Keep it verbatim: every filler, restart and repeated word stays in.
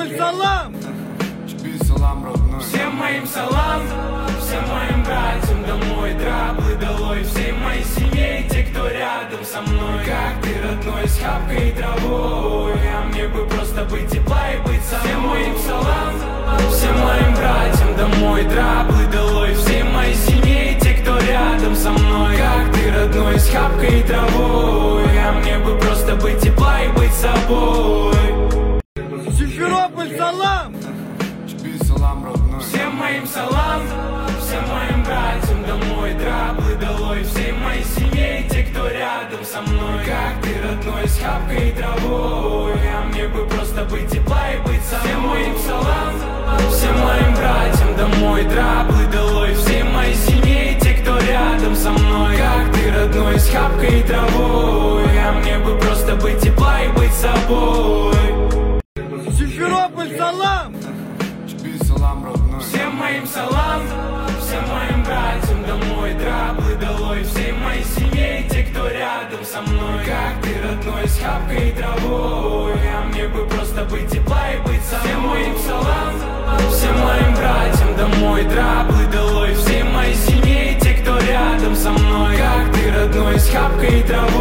Симферополь, салам! Всем моим салам, всем моим братьям домой, траблы долой, всей моей семье и те, кто рядом со мной. Как ты, родной, с хапкой и травой, а мне бы просто быть тепла и быть со мной. Всем моим салам, всем моим братьям домой, траблы долой, всей моей семье и те, кто рядом со мной. Как ты, родной, с хапкой и травой, а мне бы просто быть тепла и быть собой. Симферополь, салам! Всем моим салам, всем моим братьям домой, траблы долой, всей моей семье и те, кто рядом со мной. Как ты, родной, с хапкой и травой, а мне бы просто быть тепла и быть со мной. Всем моим салам, всем моим братьям домой, траблы долой, всей моей семье и те, кто рядом со мной. Как ты, родной, с хапкой и травой, а мне бы просто быть тепла и быть собой. Симферополь, салам! Всем моим салам, всем моим братьям домой, траблы долой, всей моей семье и те, кто рядом со мной. Как ты, родной, с хапкой и травой, а мне бы просто быть тепла и быть со мной. Всем моим салам, всем моим братьям домой, траблы долой, всей моей семье и те, кто рядом со мной. Как ты, родной, с хапкой и травой.